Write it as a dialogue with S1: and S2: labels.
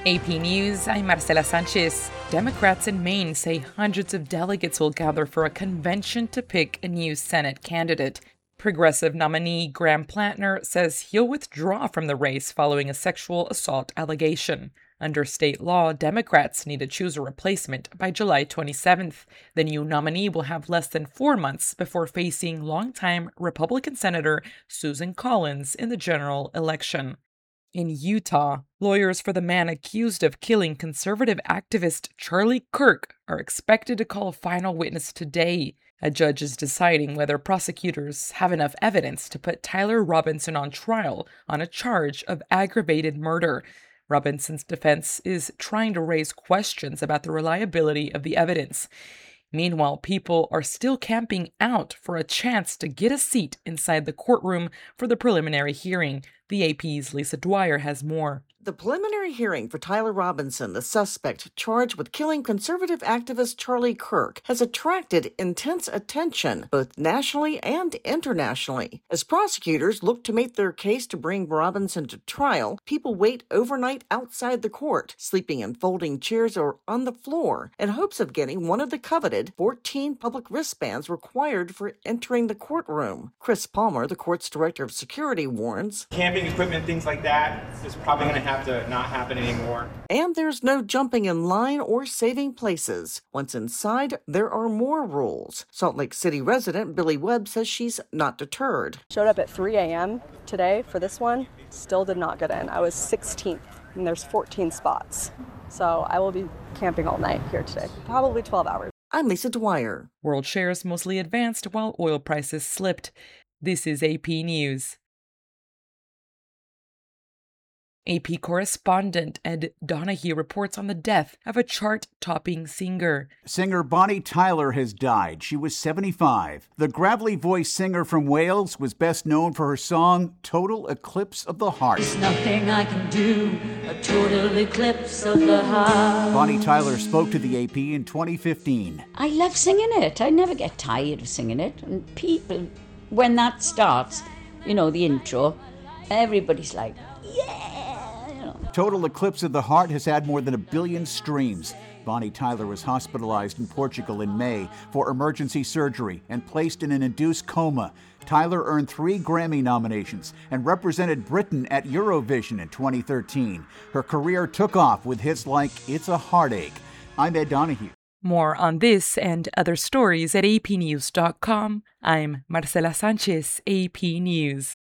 S1: AP News, I'm Marcela Sanchez. Democrats in Maine say hundreds of delegates will gather for a convention to pick a new Senate candidate. Progressive nominee Graham Plantner says he'll withdraw from the race following a sexual assault allegation. Under state law, Democrats need to choose a replacement by July 27th. The new nominee will have less than 4 months before facing longtime Republican Senator Susan Collins in the general election. In Utah, lawyers for the man accused of killing conservative activist Charlie Kirk are expected to call a final witness today. A judge is deciding whether prosecutors have enough evidence to put Tyler Robinson on trial on a charge of aggravated murder. Robinson's defense is trying to raise questions about the reliability of the evidence. Meanwhile, people are still camping out for a chance to get a seat inside the courtroom for the preliminary hearing. The AP's Lisa Dwyer has more.
S2: The preliminary hearing for Tyler Robinson, the suspect charged with killing conservative activist Charlie Kirk, has attracted intense attention, both nationally and internationally. As prosecutors look to make their case to bring Robinson to trial, people wait overnight outside the court, sleeping in folding chairs or on the floor, in hopes of getting one of the coveted 14 public wristbands required for entering the courtroom. Chris Palmer, the court's director of security, warns,
S3: camping equipment, things like that, is probably going to have to not happen anymore.
S2: And there's no jumping in line or saving places. Once inside, there are more rules. Salt Lake City resident Billy Webb says she's not deterred.
S4: Showed up at 3 a.m. today for this one. Still did not get in. I was 16th, and there's 14 spots. So I will be camping all night here today, probably 12 hours.
S2: I'm Lisa Dwyer.
S1: World shares mostly advanced while oil prices slipped. This is AP News. AP correspondent Ed Donahue reports on the death of a chart-topping singer.
S5: Singer Bonnie Tyler has died. She was 75. The gravelly-voiced singer from Wales was best known for her song, Total Eclipse of the Heart.
S6: There's nothing I can do, a total eclipse of the heart.
S5: Bonnie Tyler spoke to the AP in 2015.
S6: I love singing it. I never get tired of singing it. And people, when that starts, the intro, everybody's like, yeah!
S5: Total Eclipse of the Heart has had more than 1 billion streams. Bonnie Tyler was hospitalized in Portugal in May for emergency surgery and placed in an induced coma. Tyler earned 3 Grammy nominations and represented Britain at Eurovision in 2013. Her career took off with hits like It's a Heartache. I'm Ed Donahue.
S1: More on this and other stories at apnews.com. I'm Marcela Sanchez, AP News.